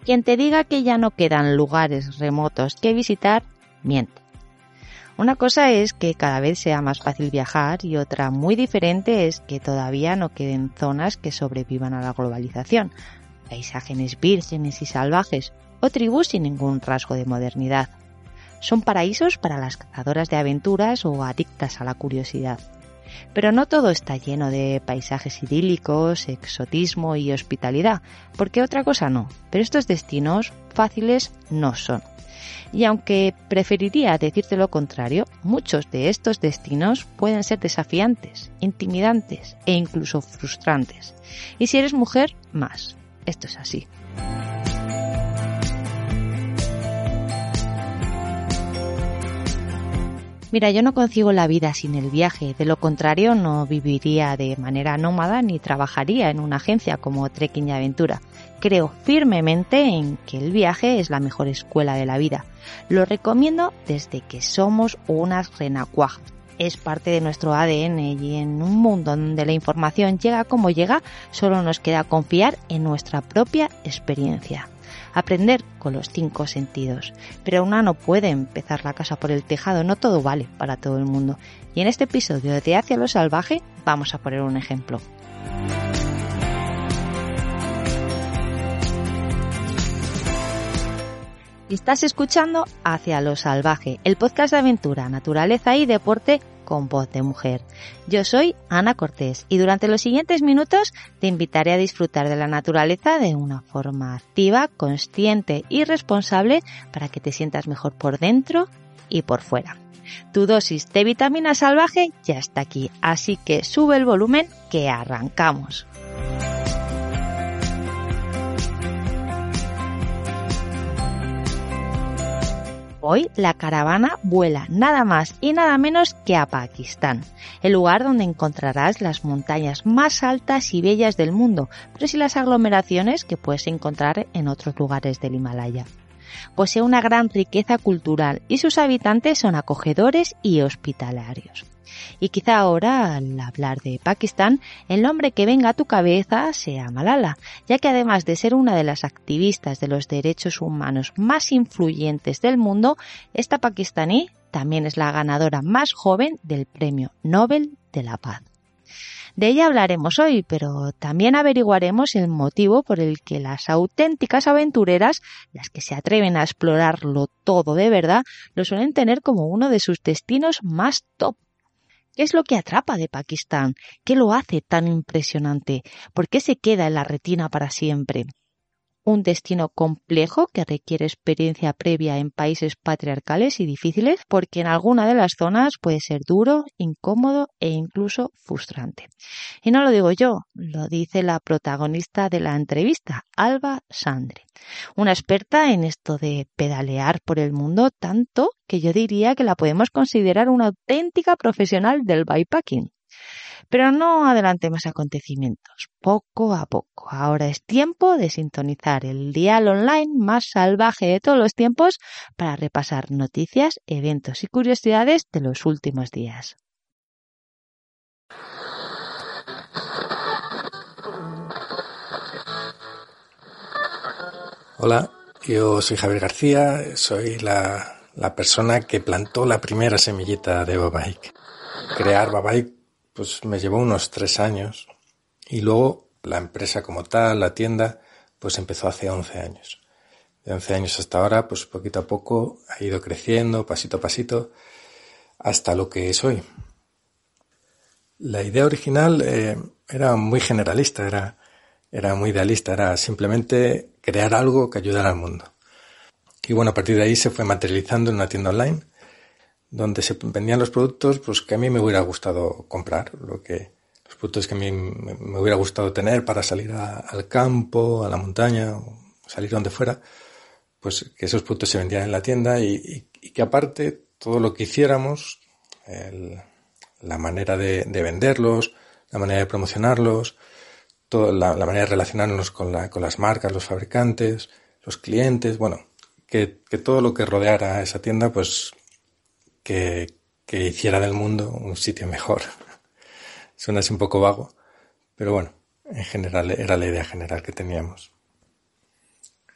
Quien te diga que ya no quedan lugares remotos que visitar, miente. Una cosa es que cada vez sea más fácil viajar y otra muy diferente es que todavía no queden zonas que sobrevivan a la globalización, paisajes vírgenes y salvajes o tribus sin ningún rasgo de modernidad. Son paraísos para las cazadoras de aventuras o adictas a la curiosidad. Pero no todo está lleno de paisajes idílicos, exotismo y hospitalidad, porque otra cosa no, pero estos destinos fáciles no son. Y aunque preferiría decirte lo contrario, muchos de estos destinos pueden ser desafiantes, intimidantes e incluso frustrantes. Y si eres mujer, más. Esto es así. Mira, yo no concibo la vida sin el viaje, de lo contrario no viviría de manera nómada ni trabajaría en una agencia como Trekking y Aventura. Creo firmemente en que el viaje es la mejor escuela de la vida. Lo recomiendo desde que somos unas renacuajas. Es parte de nuestro ADN y en un mundo donde la información llega como llega, solo nos queda confiar en nuestra propia experiencia. Aprender con los 5 sentidos. Pero una no puede empezar la casa por el tejado, no todo vale para todo el mundo. Y en este episodio de Hacia lo Salvaje vamos a poner un ejemplo. Estás escuchando Hacia lo Salvaje, el podcast de aventura, naturaleza y deporte con voz de mujer. Yo soy Ana Cortés y durante los siguientes minutos te invitaré a disfrutar de la naturaleza de una forma activa, consciente y responsable para que te sientas mejor por dentro y por fuera. Tu dosis de vitamina salvaje ya está aquí, así que sube el volumen que arrancamos. Hoy la caravana vuela nada más y nada menos que a Pakistán, el lugar donde encontrarás las montañas más altas y bellas del mundo, pero sin las aglomeraciones que puedes encontrar en otros lugares del Himalaya. Posee una gran riqueza cultural y sus habitantes son acogedores y hospitalarios. Y quizá ahora, al hablar de Pakistán, el nombre que venga a tu cabeza sea Malala, ya que además de ser una de las activistas de los derechos humanos más influyentes del mundo, esta pakistaní también es la ganadora más joven del Premio Nobel de la Paz. De ella hablaremos hoy, pero también averiguaremos el motivo por el que las auténticas aventureras, las que se atreven a explorarlo todo de verdad, lo suelen tener como uno de sus destinos más top. ¿Qué es lo que atrapa de Pakistán? ¿Qué lo hace tan impresionante? ¿Por qué se queda en la retina para siempre? Un destino complejo que requiere experiencia previa en países patriarcales y difíciles, porque en alguna de las zonas puede ser duro, incómodo e incluso frustrante. Y no lo digo yo, lo dice la protagonista de la entrevista, Alba Sandre, una experta en esto de pedalear por el mundo tanto que yo diría que la podemos considerar una auténtica profesional del bikepacking. Pero no adelantemos acontecimientos, poco a poco. Ahora es tiempo de sintonizar el dial online más salvaje de todos los tiempos para repasar noticias, eventos y curiosidades de los últimos días. Hola, yo soy Javier García, soy la persona que plantó la primera semillita de Babike. Crear Babike pues me llevó unos 3 años y luego la empresa como tal, la tienda, pues empezó hace 11 años. De 11 años hasta ahora, pues poquito a poco ha ido creciendo, pasito a pasito, hasta lo que es hoy. La idea original era muy generalista, era muy idealista, era simplemente crear algo que ayudara al mundo. Y bueno, a partir de ahí se fue materializando en una tienda online donde se vendían los productos pues que a mí me hubiera gustado comprar, los productos que a mí me hubiera gustado tener para salir al campo, a la montaña, o salir donde fuera, pues que esos productos se vendían en la tienda y que aparte todo lo que hiciéramos, la manera de venderlos, la manera de promocionarlos, la manera de relacionarnos con las marcas, los fabricantes, los clientes, bueno, que todo lo que rodeara a esa tienda pues que hiciera del mundo un sitio mejor. Suena así un poco vago, pero bueno, en general era la idea general que teníamos.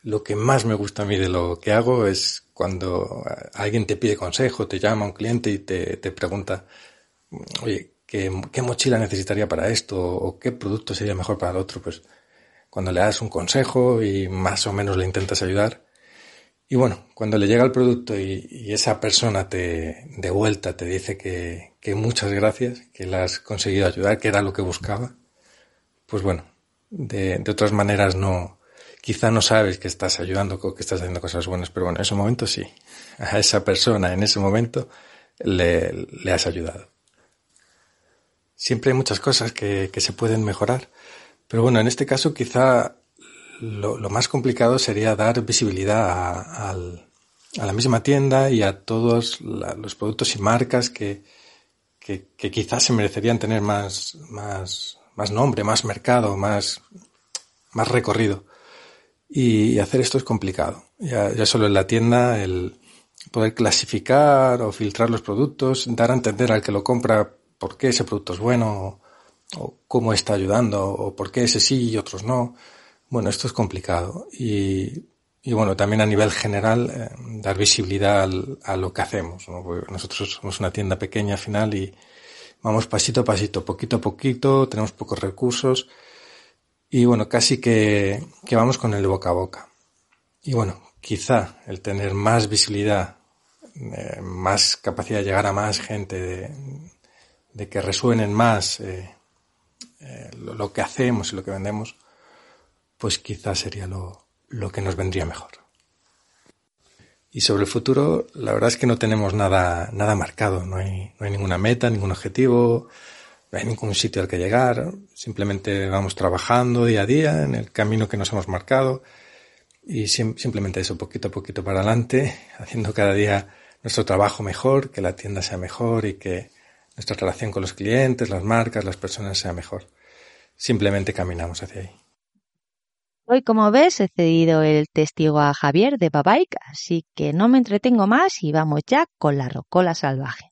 lo que más me gusta a mí de lo que hago es cuando alguien te pide consejo, te llama un cliente y te pregunta, oye, ¿qué mochila necesitaría para esto? ¿O qué producto sería mejor para el otro? Pues cuando le das un consejo y más o menos le intentas ayudar. Y bueno, cuando le llega el producto y esa persona de vuelta te dice que muchas gracias, que le has conseguido ayudar, que era lo que buscaba, pues bueno, de otras maneras quizá no sabes que estás ayudando o que estás haciendo cosas buenas, pero bueno, en ese momento sí. A esa persona en ese momento le has ayudado. Siempre hay muchas cosas que se pueden mejorar, pero bueno, en este caso quizá lo más complicado sería dar visibilidad a la misma tienda y a todos los productos y marcas que quizás se merecerían tener más nombre, más mercado, más recorrido. Y hacer esto es complicado. Ya solo en la tienda el poder clasificar o filtrar los productos, dar a entender al que lo compra por qué ese producto es bueno o cómo está ayudando o por qué ese sí y otros no. Bueno, esto es complicado y bueno, también a nivel general dar visibilidad a lo que hacemos, ¿no? Porque nosotros somos una tienda pequeña al final y vamos pasito a pasito, poquito a poquito, tenemos pocos recursos y bueno, casi que vamos con el boca a boca. Y bueno, quizá el tener más visibilidad, más capacidad de llegar a más gente, de que resuenen más lo que hacemos y lo que vendemos, pues quizás sería lo que nos vendría mejor. Y sobre el futuro, la verdad es que no tenemos nada marcado, no hay ninguna meta, ningún objetivo, no hay ningún sitio al que llegar, simplemente vamos trabajando día a día en el camino que nos hemos marcado y simplemente eso, poquito a poquito para adelante, haciendo cada día nuestro trabajo mejor, que la tienda sea mejor y que nuestra relación con los clientes, las marcas, las personas sea mejor. Simplemente caminamos hacia ahí. Hoy, como ves, he cedido el testigo a Javier de Babike, así que no me entretengo más y vamos ya con la rocola salvaje.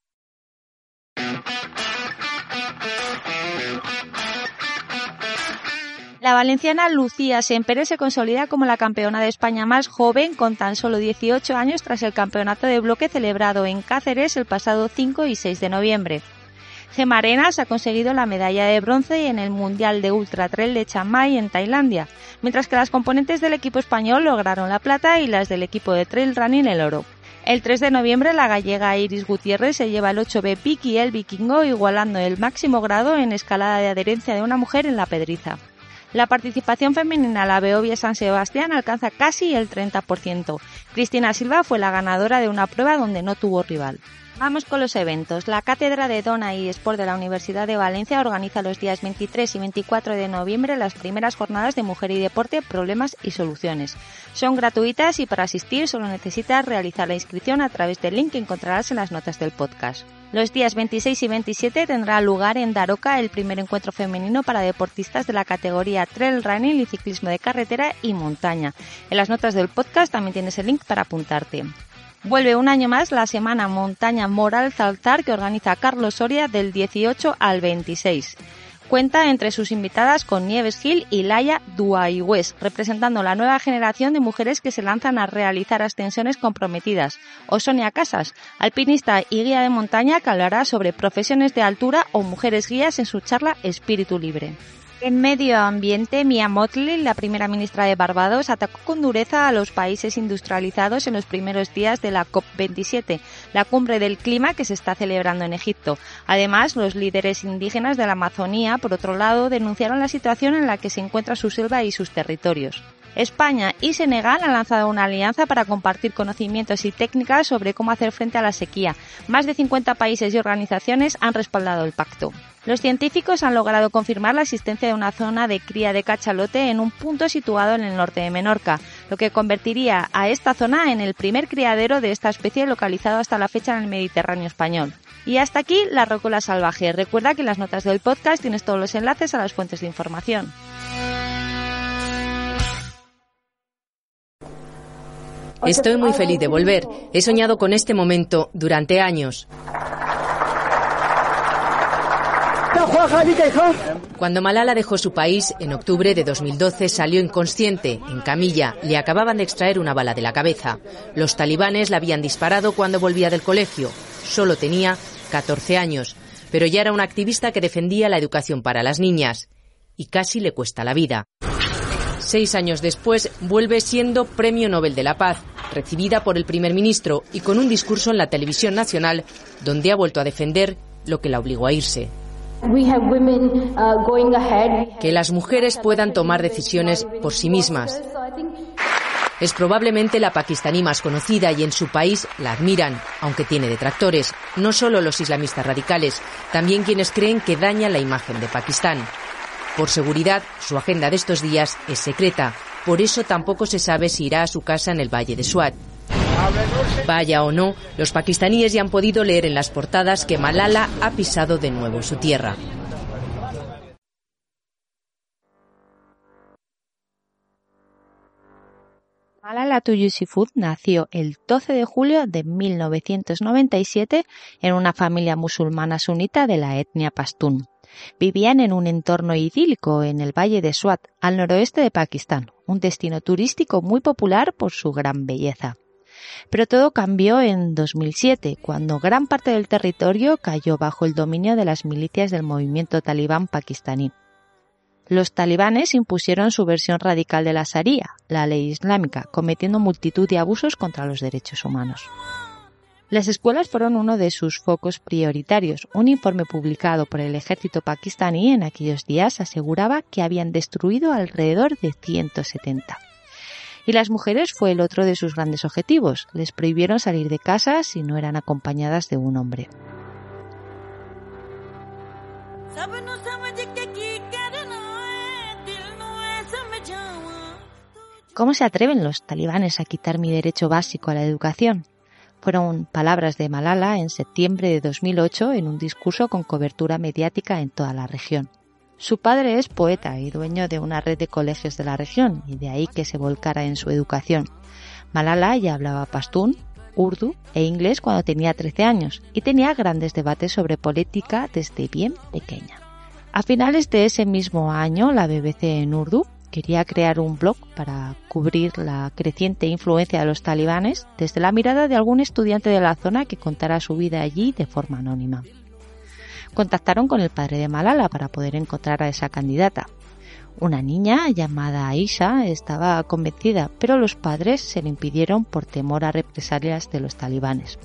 La valenciana Lucía Sempere se consolida como la campeona de España más joven con tan solo 18 años tras el campeonato de bloque celebrado en Cáceres el pasado 5 y 6 de noviembre. Gemma Arenas ha conseguido la medalla de bronce en el Mundial de Ultra Trail de Chiang Mai en Tailandia, mientras que las componentes del equipo español lograron la plata y las del equipo de Trail Running el oro. El 3 de noviembre la gallega Iris Gutiérrez se lleva el 8B Peak y el Vikingo, igualando el máximo grado en escalada de adherencia de una mujer en la Pedriza. La participación femenina en la Beovia San Sebastián alcanza casi el 30%. Cristina Silva fue la ganadora de una prueba donde no tuvo rival. Vamos con los eventos. La Cátedra de Dona y Sport de la Universidad de Valencia organiza los días 23 y 24 de noviembre las primeras jornadas de Mujer y Deporte, Problemas y Soluciones. Son gratuitas y para asistir solo necesitas realizar la inscripción a través del link que encontrarás en las notas del podcast. Los días 26 y 27 tendrá lugar en Daroca el primer encuentro femenino para deportistas de la categoría Trail Running y ciclismo de carretera y montaña. En las notas del podcast también tienes el link para apuntarte. Vuelve un año más la Semana Montaña Moral Zalzar que organiza Carlos Soria del 18 al 26. Cuenta entre sus invitadas con Nieves Gil y Laia Duaigües, representando la nueva generación de mujeres que se lanzan a realizar ascensiones comprometidas. O Sonia Casas, alpinista y guía de montaña que hablará sobre profesiones de altura o mujeres guías en su charla Espíritu Libre. En medio ambiente, Mia Mottley, la primera ministra de Barbados, atacó con dureza a los países industrializados en los primeros días de la COP27, la cumbre del clima que se está celebrando en Egipto. Además, los líderes indígenas de la Amazonía, por otro lado, denunciaron la situación en la que se encuentra su selva y sus territorios. España y Senegal han lanzado una alianza para compartir conocimientos y técnicas sobre cómo hacer frente a la sequía. Más de 50 países y organizaciones han respaldado el pacto. Los científicos han logrado confirmar la existencia de una zona de cría de cachalote en un punto situado en el norte de Menorca, lo que convertiría a esta zona en el primer criadero de esta especie localizado hasta la fecha en el Mediterráneo español. Y hasta aquí la rocola salvaje. Recuerda que en las notas del podcast tienes todos los enlaces a las fuentes de información. Estoy muy feliz de volver. He soñado con este momento durante años. Cuando Malala dejó su país, en octubre de 2012 salió inconsciente, en camilla. Le acababan de extraer una bala de la cabeza. Los talibanes la habían disparado cuando volvía del colegio. Solo tenía 14 años, pero ya era una activista que defendía la educación para las niñas. Y casi le cuesta la vida. 6 años después, vuelve siendo Premio Nobel de la Paz, recibida por el primer ministro y con un discurso en la televisión nacional, donde ha vuelto a defender lo que la obligó a irse. Que las mujeres puedan tomar decisiones por sí mismas. Es probablemente la pakistaní más conocida y en su país la admiran, aunque tiene detractores, no solo los islamistas radicales, también quienes creen que daña la imagen de Pakistán. Por seguridad, su agenda de estos días es secreta, por eso tampoco se sabe si irá a su casa en el Valle de Swat. Vaya o no, los pakistaníes ya han podido leer en las portadas que Malala ha pisado de nuevo su tierra. Malala Yousafzai nació el 12 de julio de 1997 en una familia musulmana sunita de la etnia pastún. Vivían en un entorno idílico en el Valle de Swat, al noroeste de Pakistán, un destino turístico muy popular por su gran belleza. Pero todo cambió en 2007, cuando gran parte del territorio cayó bajo el dominio de las milicias del movimiento talibán pakistaní. Los talibanes impusieron su versión radical de la Sharia, la ley islámica, cometiendo multitud de abusos contra los derechos humanos. Las escuelas fueron uno de sus focos prioritarios. Un informe publicado por el ejército pakistaní en aquellos días aseguraba que habían destruido alrededor de 170. Y las mujeres fue el otro de sus grandes objetivos. Les prohibieron salir de casa si no eran acompañadas de un hombre. ¿Cómo se atreven los talibanes a quitar mi derecho básico a la educación? Fueron palabras de Malala en septiembre de 2008 en un discurso con cobertura mediática en toda la región. Su padre es poeta y dueño de una red de colegios de la región, y de ahí que se volcara en su educación. Malala ya hablaba pastún, urdu e inglés cuando tenía 13 años y tenía grandes debates sobre política desde bien pequeña. A finales de ese mismo año, la BBC en urdu quería crear un blog para cubrir la creciente influencia de los talibanes desde la mirada de algún estudiante de la zona que contara su vida allí de forma anónima. Contactaron con el padre de Malala para poder encontrar a esa candidata. Una niña llamada Aisha estaba convencida, pero los padres se lo impidieron por temor a represalias de los talibanes.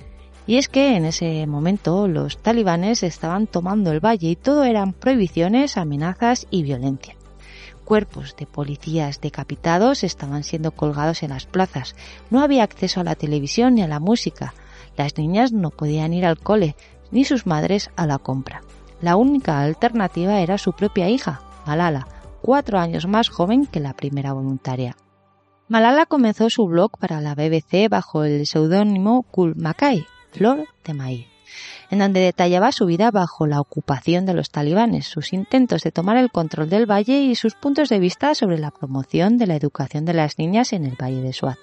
Y es que en ese momento los talibanes estaban tomando el valle y todo eran prohibiciones, amenazas y violencia. Cuerpos de policías decapitados estaban siendo colgados en las plazas. No había acceso a la televisión ni a la música. Las niñas no podían ir al cole, ni sus madres a la compra. La única alternativa era su propia hija, Malala, 4 años más joven que la primera voluntaria. Malala comenzó su blog para la BBC bajo el seudónimo Gul Makai, Flor de Maíz, en donde detallaba su vida bajo la ocupación de los talibanes, sus intentos de tomar el control del valle y sus puntos de vista sobre la promoción de la educación de las niñas en el Valle de Swat.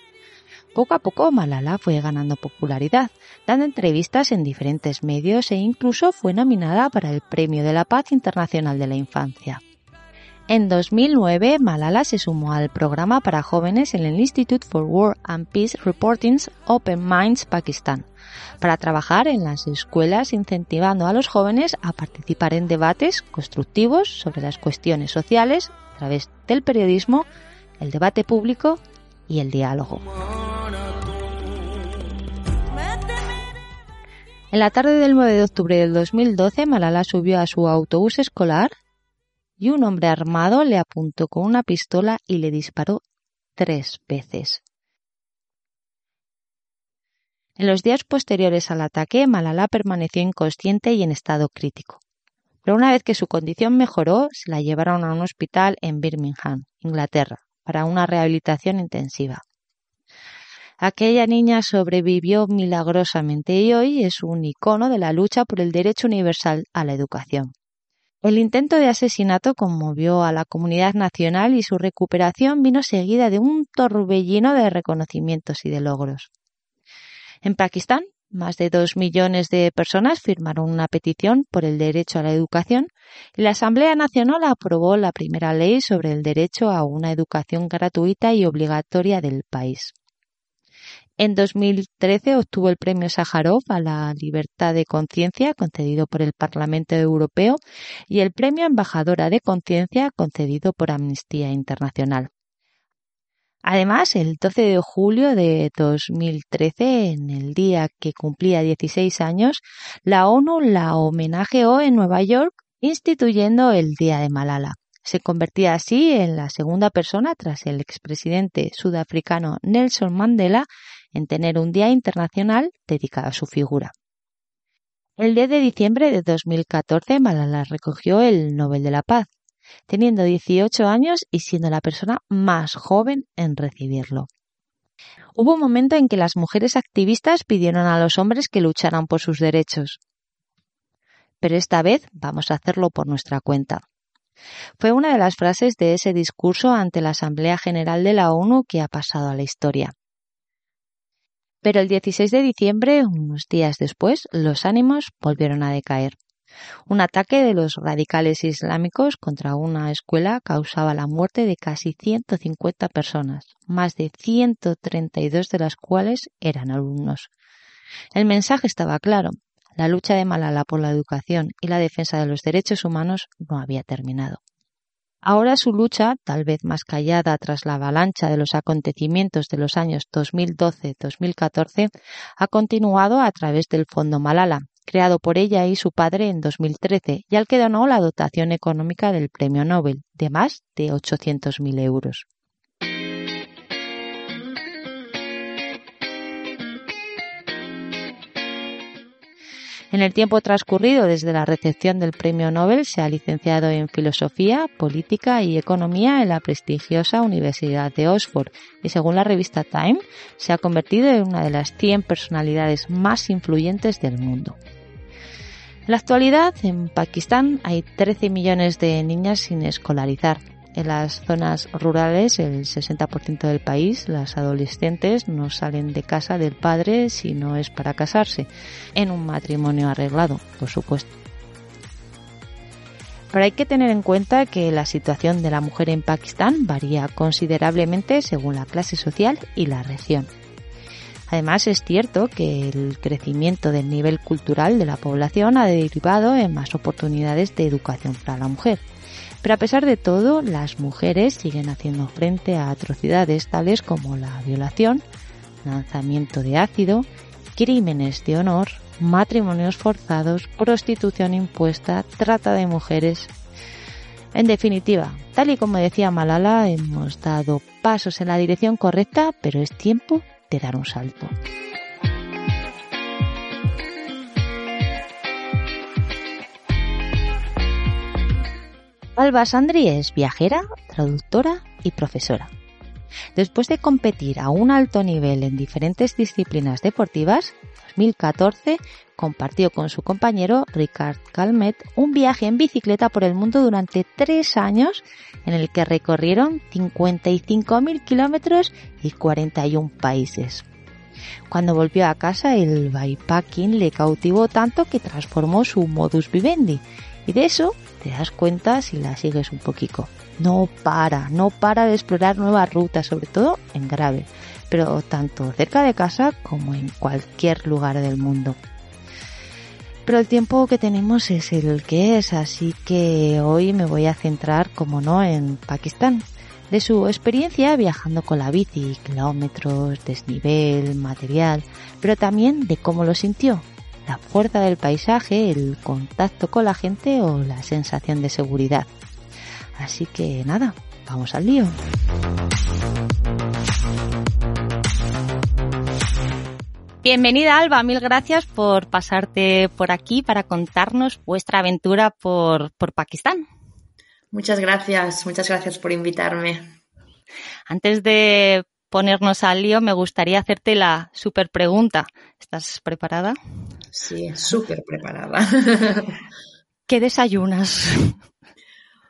Poco a poco Malala fue ganando popularidad, dando entrevistas en diferentes medios e incluso fue nominada para el Premio de la Paz Internacional de la Infancia. En 2009, Malala se sumó al programa para jóvenes en el Institute for War and Peace Reporting's Open Minds Pakistán, para trabajar en las escuelas incentivando a los jóvenes a participar en debates constructivos sobre las cuestiones sociales a través del periodismo, el debate público y el diálogo. En la tarde del 9 de octubre del 2012, Malala subió a su autobús escolar y un hombre armado le apuntó con una pistola y le disparó 3 veces. En los días posteriores al ataque, Malala permaneció inconsciente y en estado crítico. Pero una vez que su condición mejoró, se la llevaron a un hospital en Birmingham, Inglaterra, para una rehabilitación intensiva. Aquella niña sobrevivió milagrosamente y hoy es un icono de la lucha por el derecho universal a la educación. El intento de asesinato conmovió a la comunidad nacional y su recuperación vino seguida de un torbellino de reconocimientos y de logros. En Pakistán, Más de 2 millones de personas firmaron una petición por el derecho a la educación y la Asamblea Nacional aprobó la primera ley sobre el derecho a una educación gratuita y obligatoria del país. En 2013 obtuvo el premio Sájarov a la libertad de conciencia concedido por el Parlamento Europeo y el premio Embajadora de Conciencia concedido por Amnistía Internacional. Además, el 12 de julio de 2013, en el día que cumplía 16 años, la ONU la homenajeó en Nueva York instituyendo el Día de Malala. Se convertía así en la segunda persona tras el expresidente sudafricano Nelson Mandela en tener un día internacional dedicado a su figura. El 10 de diciembre de 2014, Malala recogió el Nobel de la Paz, teniendo 18 años y siendo la persona más joven en recibirlo. Hubo un momento en que las mujeres activistas pidieron a los hombres que lucharan por sus derechos. Pero esta vez vamos a hacerlo por nuestra cuenta. Fue una de las frases de ese discurso ante la Asamblea General de la ONU que ha pasado a la historia. Pero el 16 de diciembre, unos días después, los ánimos volvieron a decaer. Un ataque de los radicales islámicos contra una escuela causaba la muerte de casi 150 personas, más de 132 de las cuales eran alumnos. El mensaje estaba claro. La lucha de Malala por la educación y la defensa de los derechos humanos no había terminado. Ahora su lucha, tal vez más callada tras la avalancha de los acontecimientos de los años 2012-2014, ha continuado a través del Fondo Malala, creado por ella y su padre en 2013 y al que donó la dotación económica del Premio Nobel, de más de 800.000 euros. En el tiempo transcurrido desde la recepción del Premio Nobel se ha licenciado en Filosofía, Política y Economía en la prestigiosa Universidad de Oxford y, según la revista Time, se ha convertido en una de las 100 personalidades más influyentes del mundo. En la actualidad, en Pakistán hay 13 millones de niñas sin escolarizar. En las zonas rurales, el 60% del país, las adolescentes no salen de casa del padre si no es para casarse, en un matrimonio arreglado, por supuesto. Pero hay que tener en cuenta que la situación de la mujer en Pakistán varía considerablemente según la clase social y la región. Además, es cierto que el crecimiento del nivel cultural de la población ha derivado en más oportunidades de educación para la mujer. Pero a pesar de todo, las mujeres siguen haciendo frente a atrocidades tales como la violación, lanzamiento de ácido, crímenes de honor, matrimonios forzados, prostitución impuesta, trata de mujeres. En definitiva, tal y como decía Malala, hemos dado pasos en la dirección correcta, pero es tiempo de dar un salto. Alba Sandri es viajera, traductora y profesora. Después de competir a un alto nivel en diferentes disciplinas deportivas, en 2014 compartió con su compañero Ricard Calmet un viaje en bicicleta por el mundo durante 3 años en el que recorrieron 55.000 kilómetros y 41 países. Cuando volvió a casa, el bikepacking le cautivó tanto que transformó su modus vivendi. Y de eso te das cuenta si la sigues un poquito. No para de explorar nuevas rutas, sobre todo en gravel, pero tanto cerca de casa como en cualquier lugar del mundo. Pero el tiempo que tenemos es el que es, así que hoy me voy a centrar, como no, en Pakistán. De su experiencia viajando con la bici, kilómetros, desnivel, material, pero también de cómo lo sintió. La fuerza del paisaje, el contacto con la gente o la sensación de seguridad. Así que nada, vamos al lío. Bienvenida, Alba, mil gracias por pasarte por aquí para contarnos vuestra aventura por Pakistán. Muchas gracias por invitarme. Antes de ponernos al lío, me gustaría hacerte la súper pregunta. ¿Estás preparada? Sí, súper preparada. ¿Qué desayunas?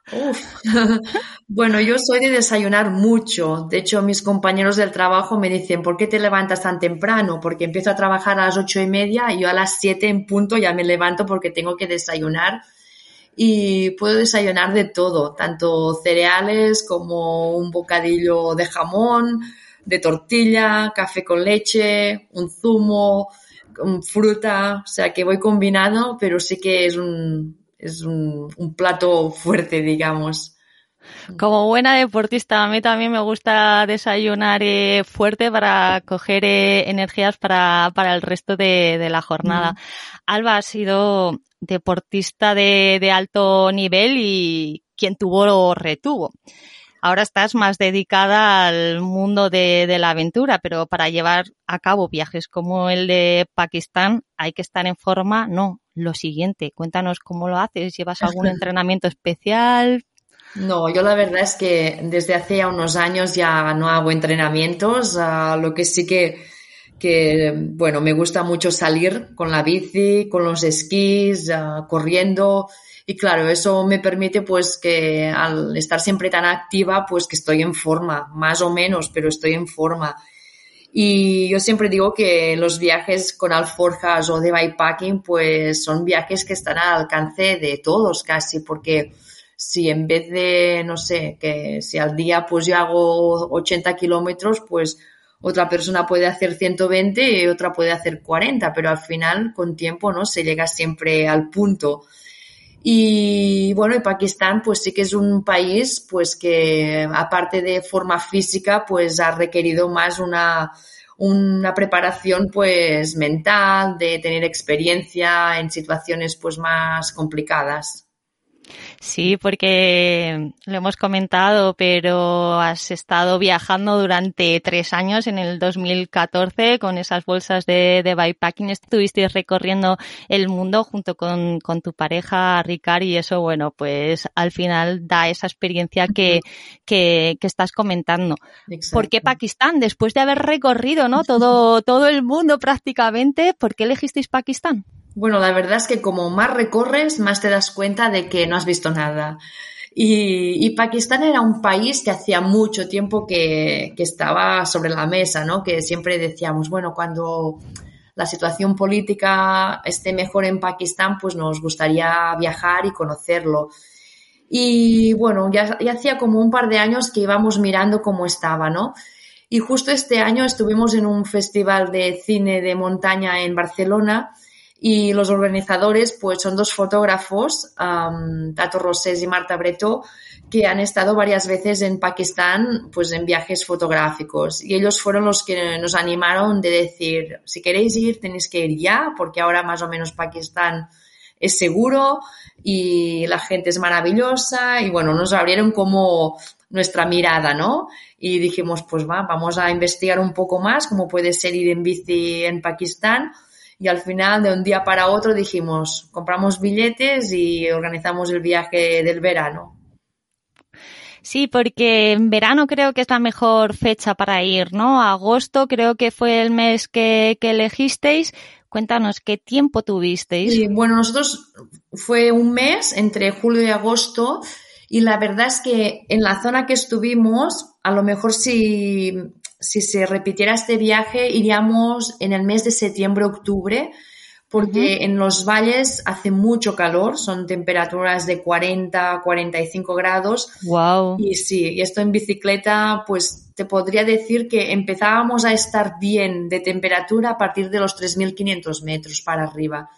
Uf. Bueno, yo soy de desayunar mucho. De hecho, mis compañeros del trabajo me dicen, ¿por qué te levantas tan temprano? Porque empiezo a trabajar a las 8:30 y yo a las 7 en punto ya me levanto porque tengo que desayunar. Y puedo desayunar de todo, tanto cereales como un bocadillo de jamón, de tortilla, café con leche, un zumo, fruta, o sea que voy combinado, pero sí que es un plato fuerte, digamos. Como buena deportista, a mí también me gusta desayunar fuerte para coger energías para el resto de la jornada. Alba, has sido deportista de alto nivel y quien tuvo lo retuvo. Ahora estás más dedicada al mundo de la aventura, pero para llevar a cabo viajes como el de Pakistán hay que estar en forma. No, lo siguiente, cuéntanos cómo lo haces. ¿Llevas algún entrenamiento especial? No, yo la verdad es que desde hace ya unos años ya no hago entrenamientos. Lo que sí que, bueno, me gusta mucho salir con la bici, con los esquís, corriendo. Y claro, eso me permite pues que al estar siempre tan activa, pues que estoy en forma, más o menos, pero estoy en forma. Y yo siempre digo que los viajes con alforjas o de bikepacking, pues son viajes que están al alcance de todos casi, porque si en vez de, no sé, que si al día pues yo hago 80 kilómetros, pues otra persona puede hacer 120 y otra puede hacer 40, pero al final con tiempo, ¿no? Se llega siempre al punto. Y bueno, y Pakistán pues sí que es un país pues que aparte de forma física pues ha requerido más una preparación pues mental, de tener experiencia en situaciones pues más complicadas. Sí, porque lo hemos comentado, pero has estado viajando durante 3 años, en el 2014, con esas bolsas de bikepacking. Estuviste recorriendo el mundo junto con tu pareja, Ricard, y eso, bueno, pues al final da esa experiencia que estás comentando. Exacto. ¿Por qué Pakistán? Después de haber recorrido, ¿no? Todo el mundo prácticamente, ¿por qué elegisteis Pakistán? Bueno, la verdad es que como más recorres, más te das cuenta de que no has visto nada. Y Pakistán era un país que hacía mucho tiempo que estaba sobre la mesa, ¿no? Que siempre decíamos, bueno, cuando la situación política esté mejor en Pakistán, pues nos gustaría viajar y conocerlo. Y bueno, ya hacía como un par de años que íbamos mirando cómo estaba, ¿no? Y justo este año estuvimos en un festival de cine de montaña en Barcelona. Y los organizadores pues son 2 fotógrafos, Tato Rosés y Marta Bretó, que han estado varias veces en Pakistán pues en viajes fotográficos, y ellos fueron los que nos animaron de decir, si queréis ir tenéis que ir ya, porque ahora más o menos Pakistán es seguro y la gente es maravillosa, y bueno, nos abrieron como nuestra mirada, ¿no? Y dijimos, pues vamos a investigar un poco más cómo puede ser ir en bici en Pakistán. Y al final, de un día para otro, dijimos, compramos billetes y organizamos el viaje del verano. Sí, porque en verano creo que es la mejor fecha para ir, ¿no? Agosto creo que fue el mes que elegisteis. Cuéntanos, ¿qué tiempo tuvisteis? Sí, bueno, nosotros fue un mes entre julio y agosto, y la verdad es que en la zona que estuvimos, a lo mejor si se repitiera este viaje, iríamos en el mes de septiembre-octubre, porque en los valles hace mucho calor, son temperaturas de 40, 45 grados. Wow. Y sí, y esto en bicicleta, pues te podría decir que empezábamos a estar bien de temperatura a partir de los 3.500 metros para arriba.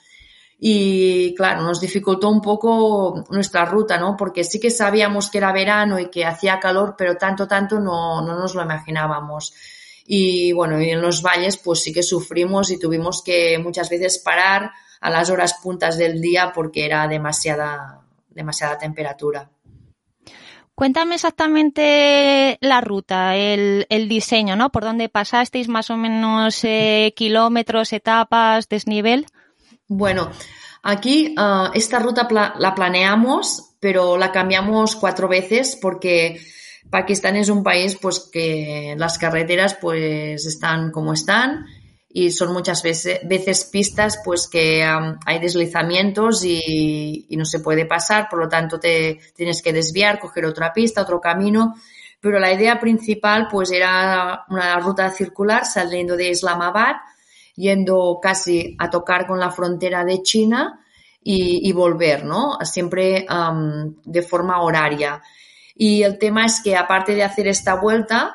Y claro, nos dificultó un poco nuestra ruta, ¿no? Porque sí que sabíamos que era verano y que hacía calor, pero tanto no nos lo imaginábamos. Y bueno, y en los valles pues sí que sufrimos y tuvimos que muchas veces parar a las horas puntas del día porque era demasiada temperatura. Cuéntame exactamente la ruta, el diseño, ¿no? ¿Por dónde pasasteis? Más o menos kilómetros, etapas, desnivel. Bueno, aquí esta ruta la planeamos, pero la cambiamos 4 veces porque Pakistán es un país pues que las carreteras pues están como están, y son muchas veces pistas pues que hay deslizamientos y no se puede pasar, por lo tanto te tienes que desviar, coger otra pista, otro camino, pero la idea principal pues era una ruta circular saliendo de Islamabad, yendo casi a tocar con la frontera de China y volver, ¿no? Siempre de forma horaria. Y el tema es que aparte de hacer esta vuelta,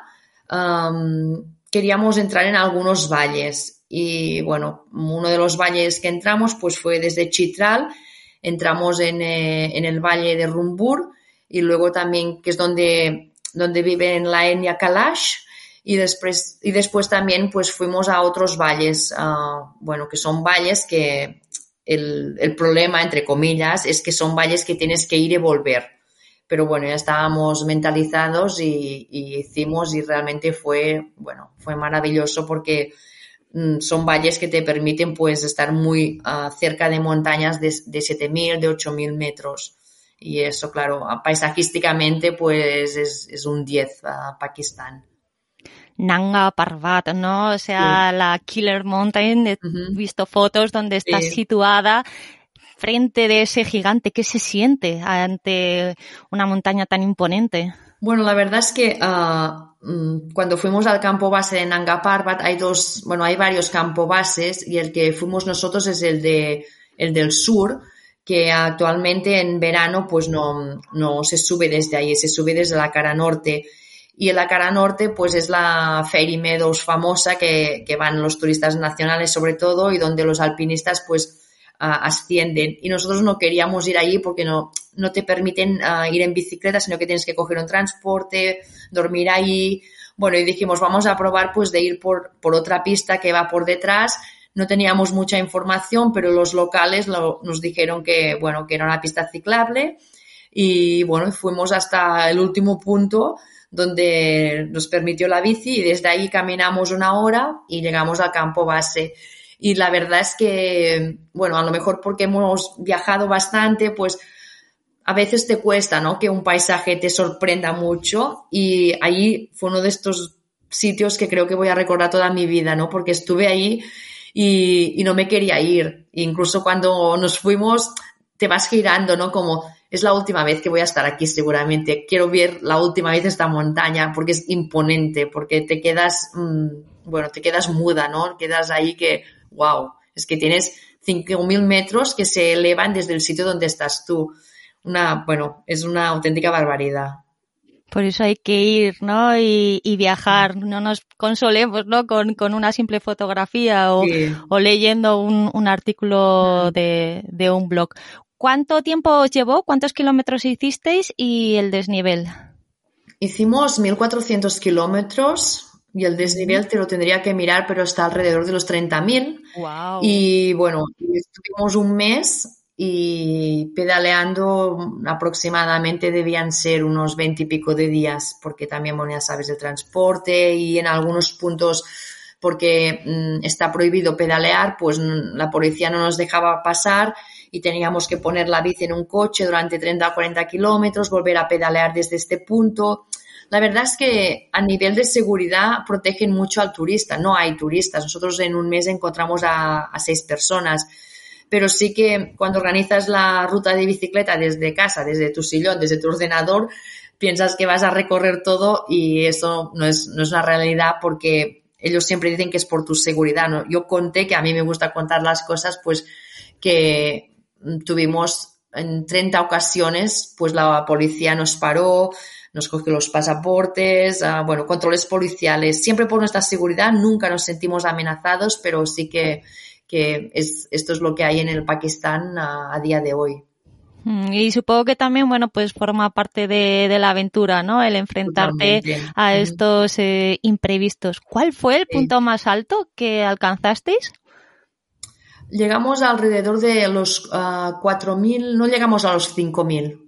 queríamos entrar en algunos valles y bueno, uno de los valles que entramos pues fue desde Chitral, entramos en el valle de Rumbur y luego también que es donde viven la etnia Kalash y después también pues fuimos a otros valles, bueno, que son valles que el problema, entre comillas, es que son valles que tienes que ir y volver. Pero bueno, ya estábamos mentalizados y hicimos y realmente fue maravilloso porque son valles que te permiten pues estar muy cerca de montañas de 7.000, de 8.000 metros. Y eso, claro, paisajísticamente pues es un 10 a Pakistán. Nanga Parbat, ¿no? O sea, sí. La Killer Mountain, he visto fotos donde está situada frente de ese gigante. ¿Qué se siente ante una montaña tan imponente? Bueno, la verdad es que cuando fuimos al campo base de Nanga Parbat hay varios campo bases y el que fuimos nosotros es el del sur, que actualmente en verano pues no se sube desde ahí, se sube desde la cara norte. Y en la cara norte pues es la Fairy Meadows famosa que van los turistas nacionales sobre todo y donde los alpinistas pues ascienden. Y nosotros no queríamos ir allí porque no te permiten ir en bicicleta, sino que tienes que coger un transporte, dormir ahí. Bueno, y dijimos vamos a probar pues de ir por otra pista que va por detrás. No teníamos mucha información, pero los locales nos dijeron que era una pista ciclable y bueno, fuimos hasta el último punto donde nos permitió la bici y desde ahí caminamos 1 hora y llegamos al campo base. Y la verdad es que, bueno, a lo mejor porque hemos viajado bastante, pues a veces te cuesta, ¿no? Que un paisaje te sorprenda mucho y ahí fue uno de estos sitios que creo que voy a recordar toda mi vida, ¿no? Porque estuve ahí y no me quería ir. Incluso cuando nos fuimos te vas girando, ¿no? Como es la última vez que voy a estar aquí seguramente. Quiero ver la última vez esta montaña porque es imponente, porque te quedas muda, ¿no? Quedas ahí que, wow, es que tienes 5.000 metros que se elevan desde el sitio donde estás tú. Es una auténtica barbaridad. Por eso hay que ir, ¿no? Y viajar. No nos consolemos, ¿no? Con una simple fotografía o leyendo un artículo de un blog. ¿Cuánto tiempo os llevó? ¿Cuántos kilómetros hicisteis? Y el desnivel. Hicimos 1.400 kilómetros y el desnivel te lo tendría que mirar, pero está alrededor de los 30.000. Wow. Y bueno, estuvimos un mes y pedaleando aproximadamente debían ser unos 20 y pico de días, porque también, bueno, ya sabes, el transporte y en algunos puntos, porque está prohibido pedalear, pues la policía no nos dejaba pasar y teníamos que poner la bici en un coche durante 30 o 40 kilómetros, volver a pedalear desde este punto. La verdad es que a nivel de seguridad protegen mucho al turista. No hay turistas. Nosotros en un mes encontramos a 6 personas. Pero sí que cuando organizas la ruta de bicicleta desde casa, desde tu sillón, desde tu ordenador, piensas que vas a recorrer todo y eso no es una realidad porque ellos siempre dicen que es por tu seguridad, ¿no? Yo conté, que a mí me gusta contar las cosas, pues que tuvimos en 30 ocasiones, pues la policía nos paró, nos cogió los pasaportes, controles policiales, siempre por nuestra seguridad, nunca nos sentimos amenazados, pero sí que esto es lo que hay en el Pakistán a día de hoy. Y supongo que también, pues forma parte de la aventura, ¿no? El enfrentarte a estos imprevistos. ¿Cuál fue el punto más alto que alcanzasteis? Llegamos alrededor de los 4.000, no llegamos a los 5.000,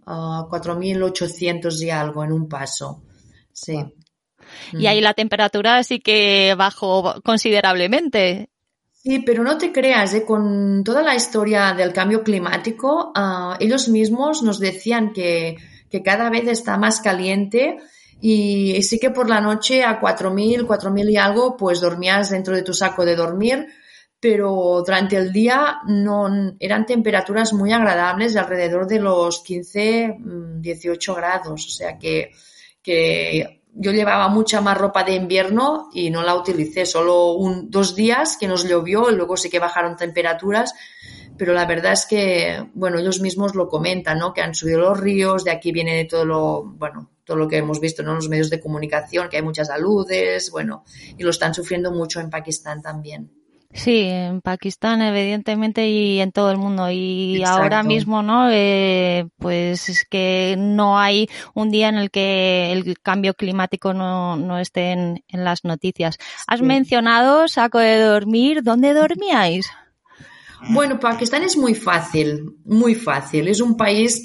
4.800 y algo en un paso. Sí. Wow. Y ahí la temperatura sí que bajó considerablemente. Sí, pero no te creas, con toda la historia del cambio climático, ellos mismos nos decían que cada vez está más caliente y sí que por la noche a 4.000 y algo, pues dormías dentro de tu saco de dormir, pero durante el día no eran temperaturas muy agradables, de alrededor de los 15, 18 grados, o sea que yo llevaba mucha más ropa de invierno y no la utilicé, solo 2 días que nos llovió y luego sí que bajaron temperaturas, pero la verdad es que, bueno, ellos mismos lo comentan, ¿no? Que han subido los ríos, de aquí viene todo lo que hemos visto, ¿no? En los medios de comunicación, que hay muchas aludes, bueno, y lo están sufriendo mucho en Pakistán también. Sí, en Pakistán evidentemente y en todo el mundo y Exacto. ahora mismo, ¿no? Pues es que no hay un día en el que el cambio climático no esté en las noticias. Has mencionado saco de dormir, ¿dónde dormíais? Bueno, Pakistán es muy fácil, muy fácil. Es un país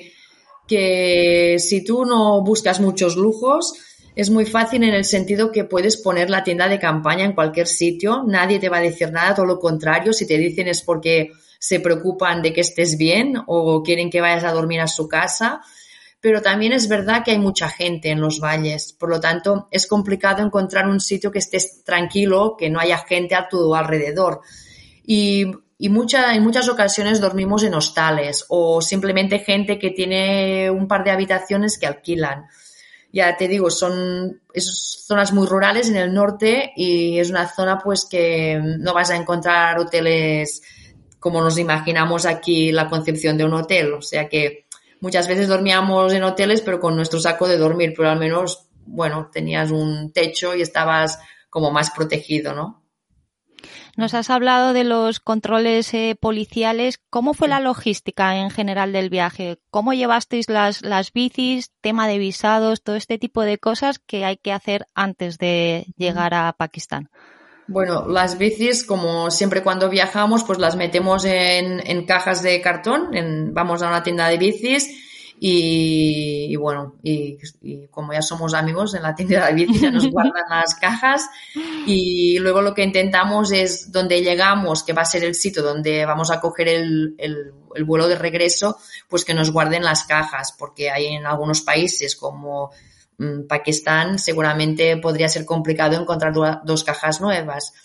que si tú no buscas muchos lujos, es muy fácil en el sentido que puedes poner la tienda de campaña en cualquier sitio, nadie te va a decir nada, todo lo contrario, si te dicen es porque se preocupan de que estés bien o quieren que vayas a dormir a su casa, pero también es verdad que hay mucha gente en los valles, por lo tanto es complicado encontrar un sitio que estés tranquilo, que no haya gente a tu alrededor en muchas ocasiones dormimos en hostales o simplemente gente que tiene un par de habitaciones que alquilan. Ya te digo, son zonas muy rurales en el norte y es una zona pues que no vas a encontrar hoteles como nos imaginamos aquí la concepción de un hotel. O sea que muchas veces dormíamos en hoteles pero con nuestro saco de dormir, pero al menos, bueno, tenías un techo y estabas como más protegido, ¿no? Nos has hablado de los controles policiales. ¿Cómo fue la logística en general del viaje? ¿Cómo llevasteis las bicis, tema de visados, todo este tipo de cosas que hay que hacer antes de llegar a Pakistán? Bueno, las bicis, como siempre cuando viajamos, pues las metemos en cajas de cartón, vamos a una tienda de bicis y bueno, y como ya somos amigos en la tienda de bicis ya nos guardan las cajas y luego lo que intentamos es donde llegamos, que va a ser el sitio donde vamos a coger el vuelo de regreso, pues que nos guarden las cajas, porque hay en algunos países como Pakistán seguramente podría ser complicado encontrar 2 cajas nuevas.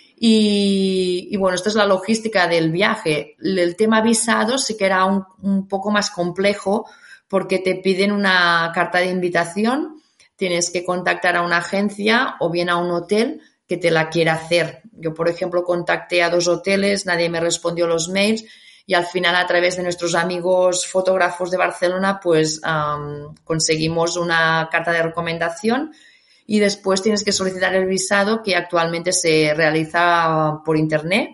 Y bueno, esto es la logística del viaje. El tema visados sí que era un poco más complejo porque te piden una carta de invitación, tienes que contactar a una agencia o bien a un hotel que te la quiera hacer. Yo, por ejemplo, contacté a 2 hoteles, nadie me respondió los mails y al final a través de nuestros amigos fotógrafos de Barcelona pues conseguimos una carta de recomendación y después tienes que solicitar el visado que actualmente se realiza por internet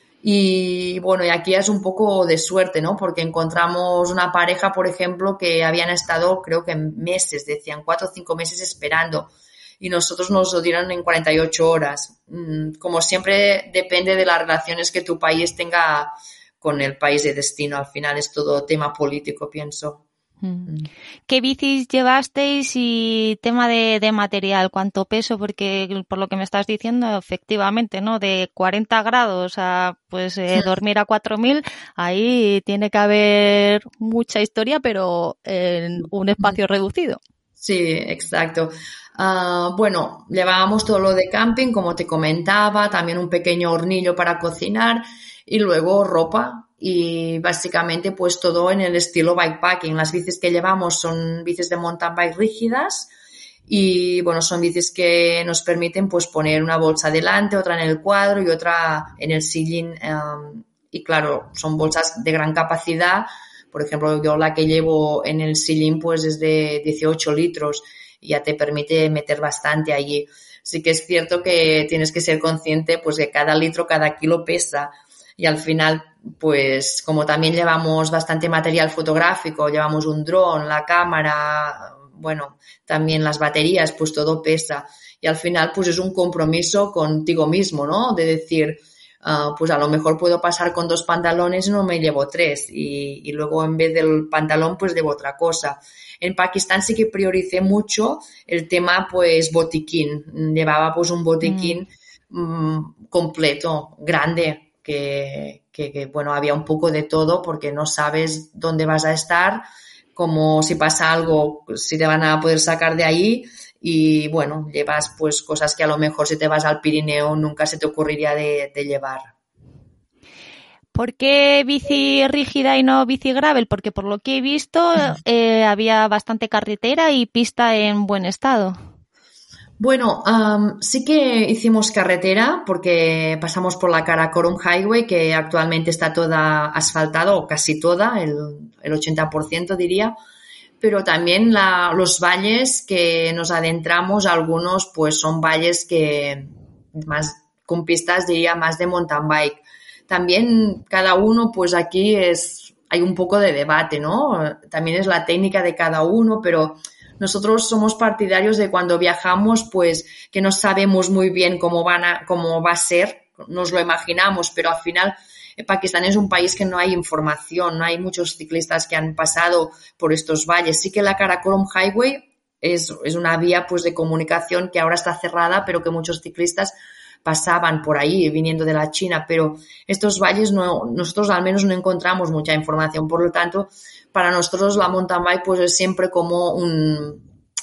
y bueno, y aquí es un poco de suerte, ¿no? Porque encontramos una pareja, por ejemplo, que habían estado creo que meses, decían 4 o 5 meses esperando y nosotros nos lo dieron en 48 horas. Como siempre depende de las relaciones que tu país tenga con el país de destino, al final es todo tema político, pienso. ¿Qué bicis llevasteis y tema de material? ¿Cuánto peso? Porque por lo que me estás diciendo, efectivamente, ¿no? De 40 grados a pues dormir a 4.000, ahí tiene que haber mucha historia, pero en un espacio reducido. Sí, exacto. Bueno, llevábamos todo lo de camping, como te comentaba, también un pequeño hornillo para cocinar y luego ropa y básicamente pues todo en el estilo bikepacking. Las bicis que llevamos son bicis de mountain bike rígidas y bueno, son bicis que nos permiten pues poner una bolsa delante, otra en el cuadro y otra en el sillín y claro, son bolsas de gran capacidad. Por ejemplo, yo la que llevo en el sillín pues es de 18 litros y ya te permite meter bastante allí. Sí que es cierto que tienes que ser consciente pues que cada litro, cada kilo pesa y al final pues como también llevamos bastante material fotográfico, llevamos un dron, la cámara, bueno, también las baterías, pues todo pesa y al final pues es un compromiso contigo mismo, ¿no? De decir, pues a lo mejor puedo pasar con 2 pantalones y no me llevo 3 y luego en vez del pantalón pues llevo otra cosa. En Pakistán sí que prioricé mucho el tema pues botiquín, llevaba pues un botiquín completo, grande, que bueno, había un poco de todo porque no sabes dónde vas a estar, como si pasa algo, si te van a poder sacar de ahí. Y bueno, llevas pues cosas que a lo mejor si te vas al Pirineo nunca se te ocurriría de llevar. ¿Por qué bici rígida y no bici gravel? Porque por lo que he visto había bastante carretera y pista en buen estado. Bueno, sí que hicimos carretera porque pasamos por la Karakorum Highway, que actualmente está toda asfaltada, o casi toda, el 80% diría. Pero también los valles que nos adentramos, algunos pues son valles que más con pistas, diría, más de mountain bike. También cada uno, pues aquí hay un poco de debate, ¿no? También es la técnica de cada uno, pero nosotros somos partidarios de cuando viajamos, pues que no sabemos muy bien cómo va a ser, nos lo imaginamos, pero al final Pakistán es un país que no hay información, no hay muchos ciclistas que han pasado por estos valles. Sí que la Karakorum Highway es una vía pues de comunicación que ahora está cerrada, pero que muchos ciclistas pasaban por ahí viniendo de la China, pero estos valles nosotros al menos no encontramos mucha información. Por lo tanto, para nosotros la mountain bike pues es siempre como un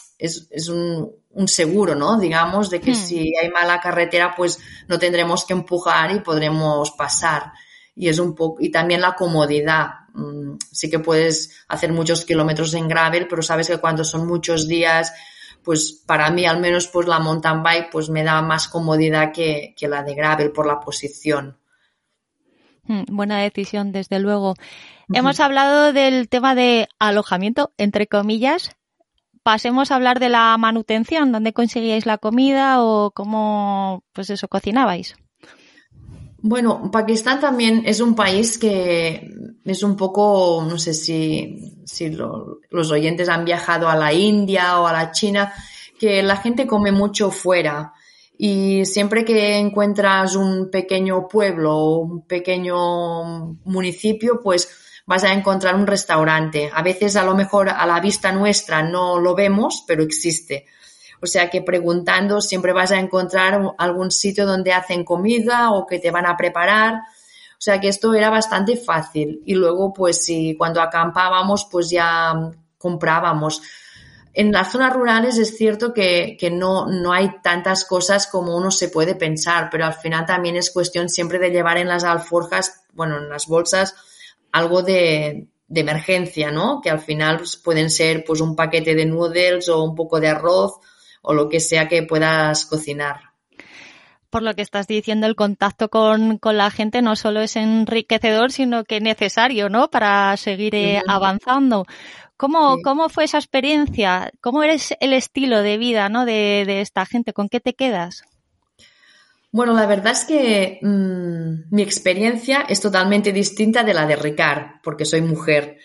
seguro, ¿no? Digamos, de que si hay mala carretera pues no tendremos que empujar y podremos pasar. Y es un poco, y también la comodidad. Sí que puedes hacer muchos kilómetros en gravel, pero sabes que cuando son muchos días, pues para mí al menos pues la mountain bike pues me da más comodidad que la de gravel por la posición. Buena decisión, desde luego. Hemos hablado del tema de alojamiento, entre comillas. Pasemos a hablar de la manutención. ¿Dónde conseguíais la comida o cómo, pues eso, cocinabais? Bueno, Pakistán también es un país que es un poco, no sé si los oyentes han viajado a la India o a la China, que la gente come mucho fuera y siempre que encuentras un pequeño pueblo o un pequeño municipio, pues vas a encontrar un restaurante. A veces a lo mejor a la vista nuestra no lo vemos, pero existe. O sea que preguntando siempre vas a encontrar algún sitio donde hacen comida o que te van a preparar. O sea que esto era bastante fácil. Y luego, pues cuando acampábamos, pues ya comprábamos. En las zonas rurales es cierto que no hay tantas cosas como uno se puede pensar, pero al final también es cuestión siempre de llevar en las alforjas, bueno, en las bolsas, algo de emergencia, ¿no? Que al final pues, pueden ser pues un paquete de noodles o un poco de arroz o lo que sea que puedas cocinar. Por lo que estás diciendo, el contacto con la gente no solo es enriquecedor, sino que necesario, ¿no? Para seguir avanzando. ¿Cómo fue esa experiencia? ¿Cómo es el estilo de vida, ¿no? de esta gente? ¿Con qué te quedas? Bueno, la verdad es que mi experiencia es totalmente distinta de la de Ricard, porque soy mujer.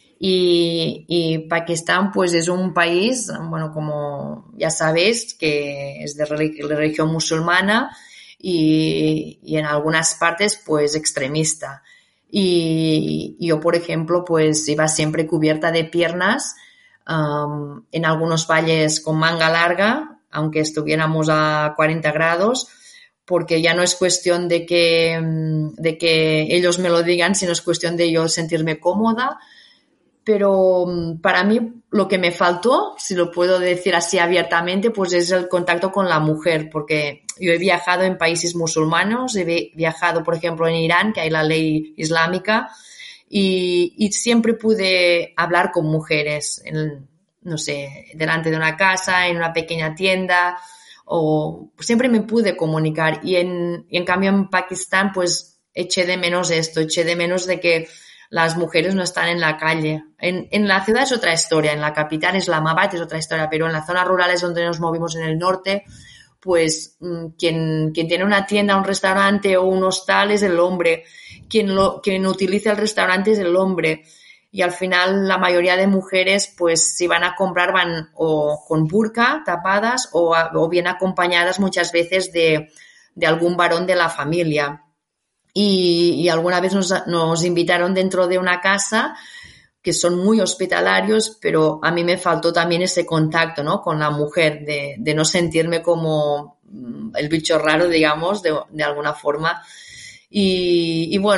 Y Pakistán, pues es un país, bueno, como ya sabéis, que es de religión musulmana y en algunas partes, pues extremista. Y yo, por ejemplo, pues iba siempre cubierta de piernas, en algunos valles con manga larga, aunque estuviéramos a 40 grados, porque ya no es cuestión de que ellos me lo digan, sino es cuestión de yo sentirme cómoda. Pero para mí lo que me faltó, si lo puedo decir así abiertamente, pues es el contacto con la mujer, porque yo he viajado en países musulmanos, he viajado, por ejemplo, en Irán, que hay la ley islámica, y siempre pude hablar con mujeres, no sé, delante de una casa, en una pequeña tienda, o siempre me pude comunicar. Y en cambio en Pakistán, pues eché de menos esto, eché de menos de que las mujeres no están en la calle. En la ciudad es otra historia, en la capital Islamabad es otra historia, pero en las zonas rurales donde nos movimos en el norte, pues quien tiene una tienda, un restaurante o un hostal es el hombre. Quien utiliza el restaurante es el hombre. Y al final la mayoría de mujeres, pues si van a comprar van o con burka tapadas o bien acompañadas muchas veces de algún varón de la familia. Y alguna vez nos invitaron dentro de una casa, que son muy hospitalarios, pero a mí me faltó también ese contacto, ¿no? Con la mujer, de no sentirme como el bicho raro, digamos, de alguna forma. Y bueno,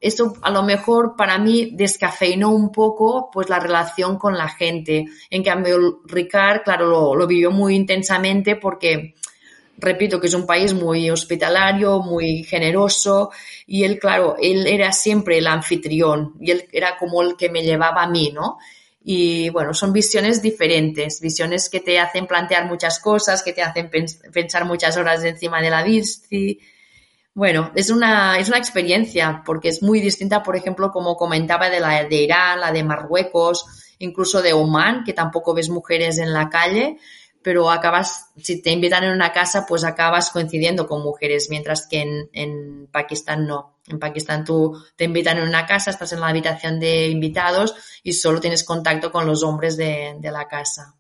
eso a lo mejor para mí descafeinó un poco pues la relación con la gente. En cambio, Ricard, claro, lo vivió muy intensamente porque, repito, que es un país muy hospitalario, muy generoso, y él, claro, él era siempre el anfitrión y él era como el que me llevaba a mí, ¿no? Y bueno, son visiones diferentes, visiones que te hacen plantear muchas cosas, que te hacen pensar muchas horas encima de la bici. Bueno, es una experiencia porque es muy distinta, por ejemplo, como comentaba, de la de Irán, la de Marruecos, incluso de Omán, que tampoco ves mujeres en la calle, pero si te invitan en una casa, pues acabas coincidiendo con mujeres, mientras que en Pakistán no. En Pakistán tú te invitan en una casa, estás en la habitación de invitados y solo tienes contacto con los hombres de la casa.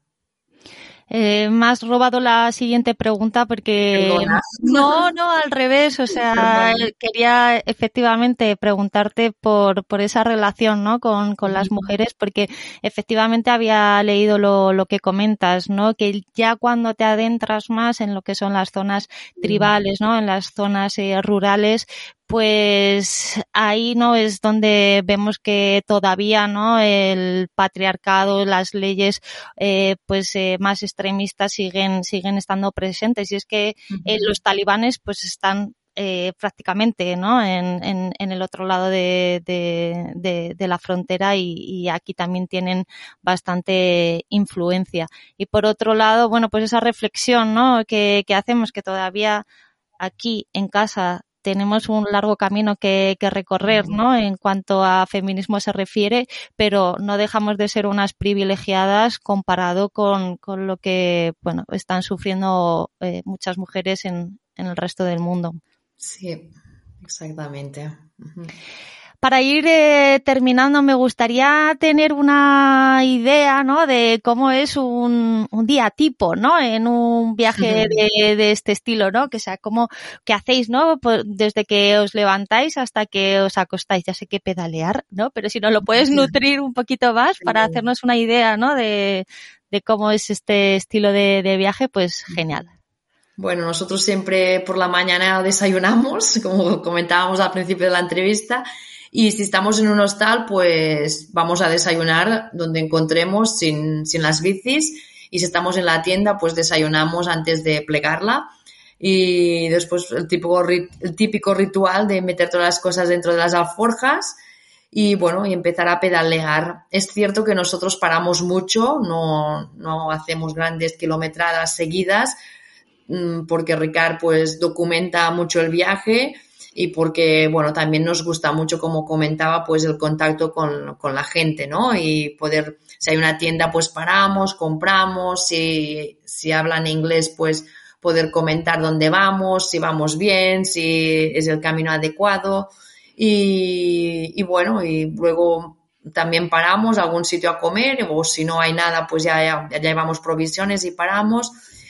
Me has robado la siguiente pregunta porque... Perdona. No, al revés. O sea, quería efectivamente preguntarte por esa relación, ¿no? con las mujeres, porque efectivamente había leído lo que comentas, ¿no? Que ya cuando te adentras más en lo que son las zonas tribales, ¿no? En las zonas rurales, pues ahí no es donde vemos que todavía, ¿no? El patriarcado, las leyes más extremistas siguen estando presentes, y es que los talibanes pues están prácticamente, ¿no? en el otro lado de la frontera, y aquí también tienen bastante influencia. Y por otro lado, bueno, pues esa reflexión, ¿no? que hacemos, que todavía aquí en casa tenemos un largo camino que recorrer, ¿no? En cuanto a feminismo se refiere, pero no dejamos de ser unas privilegiadas comparado con lo que, bueno, están sufriendo muchas mujeres en el resto del mundo. Sí, exactamente. Para ir terminando, me gustaría tener una idea, ¿no? De cómo es un día tipo, ¿no? En un viaje de este estilo, ¿no? Que sea, ¿qué hacéis, no? Pues desde que os levantáis hasta que os acostáis. Ya sé que pedalear, ¿no? Pero si nos lo puedes nutrir un poquito más para hacernos una idea, ¿no? De cómo es este estilo de viaje, pues genial. Bueno, nosotros siempre por la mañana desayunamos, como comentábamos al principio de la entrevista. Y si estamos en un hostal, pues vamos a desayunar donde encontremos sin las bicis. Y si estamos en la tienda, pues desayunamos antes de plegarla. Y después el típico ritual de meter todas las cosas dentro de las alforjas y bueno, y empezar a pedalear. Es cierto que nosotros paramos mucho, no hacemos grandes kilometradas seguidas, porque Ricard pues documenta mucho el viaje. Y porque, bueno, también nos gusta mucho, como comentaba, pues el contacto con la gente, ¿no? Y poder, si hay una tienda, pues paramos, compramos, si hablan inglés, pues poder comentar dónde vamos, si vamos bien, si es el camino adecuado. Y bueno, y luego también paramos a algún sitio a comer, o si no hay nada, pues ya llevamos provisiones y paramos.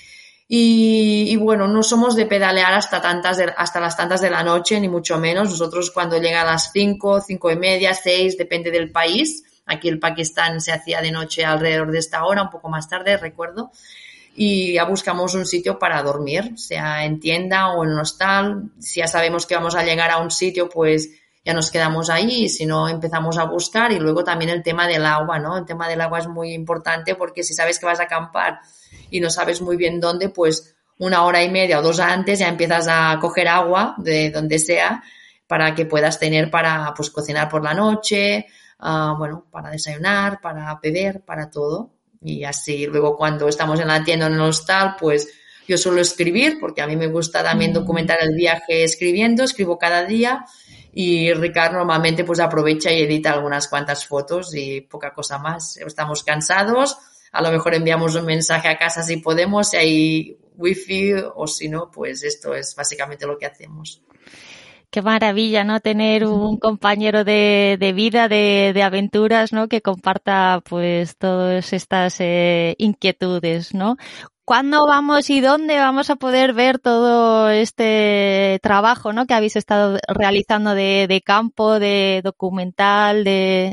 Y bueno, no somos de pedalear hasta las tantas de la noche, ni mucho menos. Nosotros cuando llega a las 5:30, 6, depende del país. Aquí en Pakistán se hacía de noche alrededor de esta hora, un poco más tarde, recuerdo. Y ya buscamos un sitio para dormir, sea en tienda o en un hostal. Si ya sabemos que vamos a llegar a un sitio, pues ya nos quedamos ahí, y si no, empezamos a buscar. Y luego también el tema del agua, ¿no? El tema del agua es muy importante, porque si sabes que vas a acampar y no sabes muy bien dónde, pues 1 hora y media o 2 antes ya empiezas a coger agua de donde sea para que puedas tener para pues cocinar por la noche, bueno, para desayunar, para beber, para todo. Y así luego cuando estamos en la tienda o en el hostal, pues yo suelo escribir, porque a mí me gusta también documentar el viaje escribo cada día. Y Ricard normalmente pues aprovecha y edita algunas cuantas fotos y poca cosa más. Estamos cansados, a lo mejor enviamos un mensaje a casa si podemos, si hay wifi, o si no, pues esto es básicamente lo que hacemos. Qué maravilla, ¿no? Tener un compañero de vida, de aventuras, ¿no? Que comparta pues todas estas inquietudes, ¿no? ¿Cuándo vamos y dónde vamos a poder ver todo este trabajo, ¿no? Que habéis estado realizando de campo, de documental,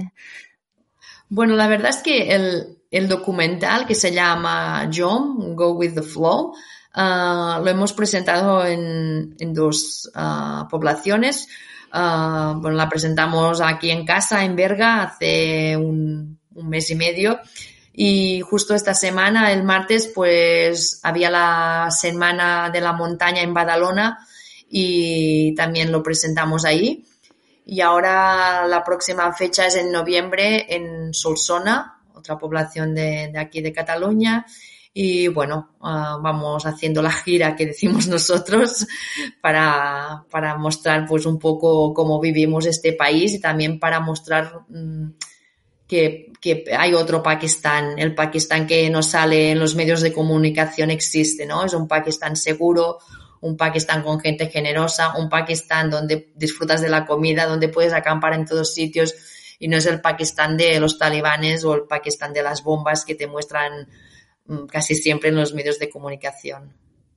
Bueno, la verdad es que el documental, que se llama JOM, Go With The Flow, lo hemos presentado en 2 poblaciones. Bueno, la presentamos aquí en casa, en Berga, hace un mes y medio. Y justo esta semana, el martes, pues había la Semana de la Montaña en Badalona y también lo presentamos ahí. Y ahora la próxima fecha es en noviembre en Solsona, otra población de aquí de Cataluña. Y bueno, vamos haciendo la gira que decimos nosotros para mostrar pues un poco cómo vivimos este país y también para mostrar que hay otro Pakistán. El Pakistán que no sale en los medios de comunicación existe, ¿no? Es un Pakistán seguro, un Pakistán con gente generosa, un Pakistán donde disfrutas de la comida, donde puedes acampar en todos sitios y no es el Pakistán de los talibanes o el Pakistán de las bombas que te muestran casi siempre en los medios de comunicación.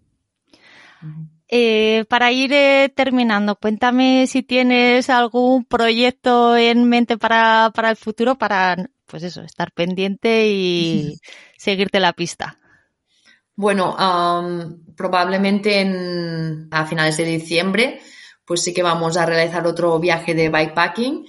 Para ir terminando, cuéntame si tienes algún proyecto en mente para el futuro, para pues eso, estar pendiente y seguirte la pista. Bueno, probablemente a finales de diciembre, pues sí que vamos a realizar otro viaje de bikepacking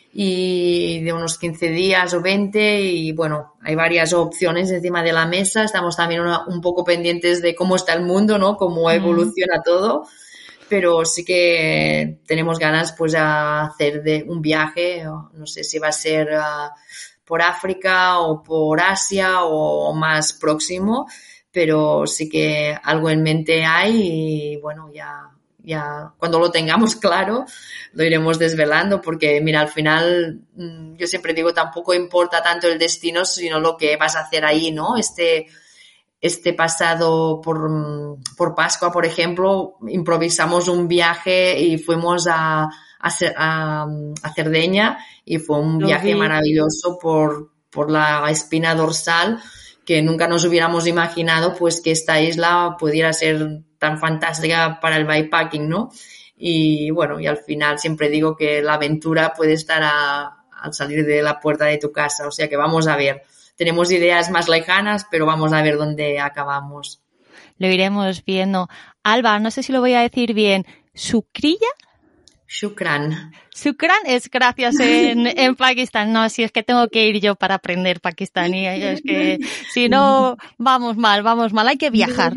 y de unos 15 días o 20 y bueno, hay varias opciones encima de la mesa. Estamos también un poco pendientes de cómo está el mundo, ¿no? Cómo evoluciona todo, pero sí que tenemos ganas pues a hacer de un viaje, no sé si va a ser por África o por Asia o más próximo, pero sí que algo en mente hay y bueno, ya cuando lo tengamos claro lo iremos desvelando porque mira, al final yo siempre digo tampoco importa tanto el destino sino lo que vas a hacer ahí, ¿no? Este pasado por Pascua, por ejemplo, improvisamos un viaje y fuimos a Cerdeña y fue un viaje maravilloso por la espina dorsal que nunca nos hubiéramos imaginado pues que esta isla pudiera ser tan fantástica para el bikepacking, ¿no? Y bueno, y al final siempre digo que la aventura puede estar al salir de la puerta de tu casa, o sea que vamos a ver. Tenemos ideas más lejanas, pero vamos a ver dónde acabamos. Lo iremos viendo. Alba, no sé si lo voy a decir bien, ¿Sucriya? Shukran. Shukran es gracias en Pakistán. No, si es que tengo que ir yo para aprender pakistaní. Es que si no, vamos mal. Hay que viajar.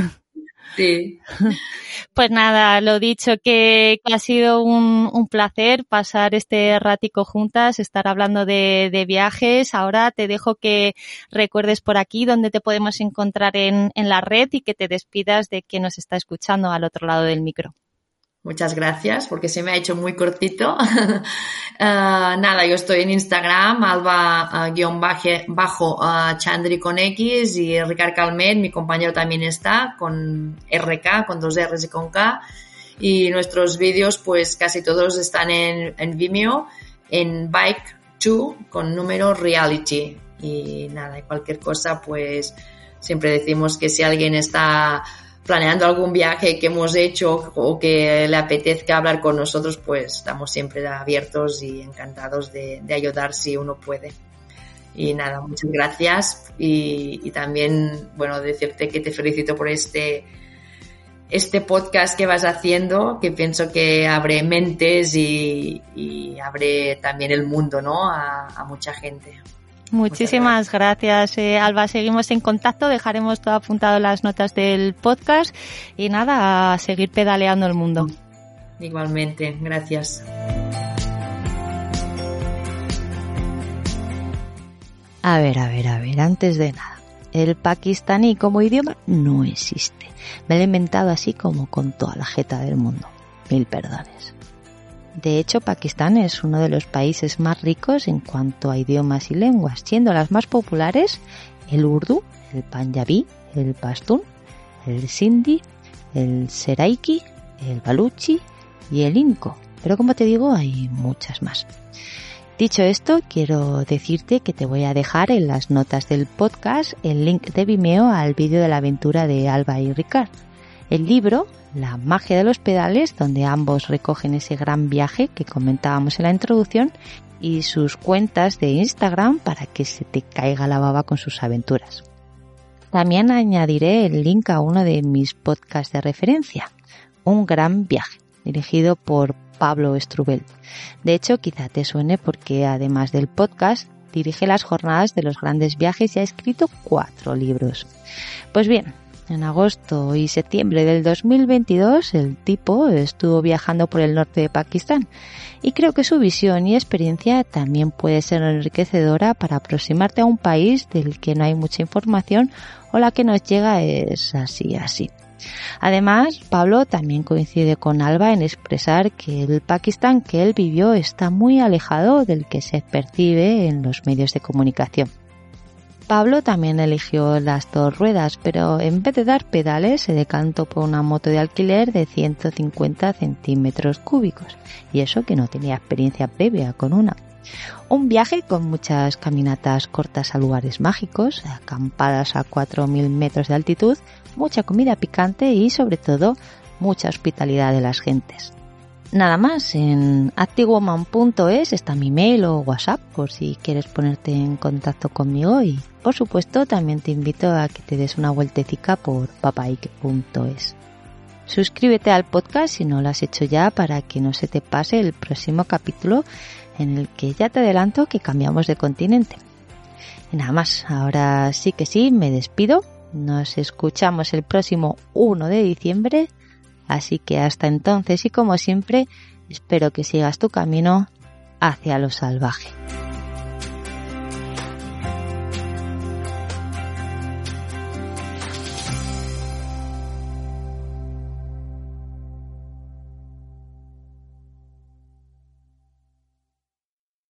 Sí. Pues nada, lo dicho, que ha sido un placer pasar este ratico juntas, estar hablando de viajes. Ahora te dejo que recuerdes por aquí dónde te podemos encontrar en la red y que te despidas de quien nos está escuchando al otro lado del micro. Muchas gracias, porque se me ha hecho muy cortito. Nada, yo estoy en Instagram, Alba_Chandri con X y Ricard Calmet, mi compañero también está, con RK, con 2 R's y con K. Y nuestros vídeos, pues casi todos están en Vimeo, en Bike2, con número Reality. Y nada, cualquier cosa, pues siempre decimos que si alguien está planeando algún viaje que hemos hecho o que le apetezca hablar con nosotros, pues estamos siempre abiertos y encantados de ayudar si uno puede. Y nada, muchas gracias y también, bueno, decirte que te felicito por este podcast que vas haciendo, que pienso que abre mentes y abre también el mundo, ¿no? A mucha gente. Muchísimas gracias, Alba. Seguimos en contacto, dejaremos todo apuntado en las notas del podcast y nada, a seguir pedaleando el mundo. Igualmente, gracias. A ver, antes de nada, el pakistaní como idioma no existe. Me lo he inventado así como con toda la jeta del mundo. 1000 perdones. De hecho, Pakistán es uno de los países más ricos en cuanto a idiomas y lenguas, siendo las más populares el urdu, el panjabí, el pastún, el sindhi, el seraiki, el baluchi y el inco. Pero como te digo, hay muchas más. Dicho esto, quiero decirte que te voy a dejar en las notas del podcast el link de Vimeo al vídeo de la aventura de Alba y Ricard. El libro, La magia de los pedales, donde ambos recogen ese gran viaje que comentábamos en la introducción, y sus cuentas de Instagram para que se te caiga la baba con sus aventuras. También añadiré el link a uno de mis podcasts de referencia, Un gran viaje, dirigido por Pablo Strubell. De hecho, quizá te suene porque además del podcast, dirige las jornadas de los grandes viajes y ha escrito 4 libros. Pues bien, en agosto y septiembre del 2022 el tipo estuvo viajando por el norte de Pakistán y creo que su visión y experiencia también puede ser enriquecedora para aproximarte a un país del que no hay mucha información o la que nos llega es así. Además, Pablo también coincide con Alba en expresar que el Pakistán que él vivió está muy alejado del que se percibe en los medios de comunicación. Pablo también eligió las 2 ruedas, pero en vez de dar pedales se decantó por una moto de alquiler de 150 centímetros cúbicos, y eso que no tenía experiencia previa con una. Un viaje con muchas caminatas cortas a lugares mágicos, acampadas a 4.000 metros de altitud, mucha comida picante y sobre todo mucha hospitalidad de las gentes. Nada más, en activewoman.es está mi mail o WhatsApp por si quieres ponerte en contacto conmigo y por supuesto también te invito a que te des una vueltecica por babike.es. Suscríbete al podcast si no lo has hecho ya para que no se te pase el próximo capítulo en el que ya te adelanto que cambiamos de continente. Y nada más, ahora sí que sí, me despido. Nos escuchamos el próximo 1 de diciembre. Así que hasta entonces y como siempre, espero que sigas tu camino hacia lo salvaje.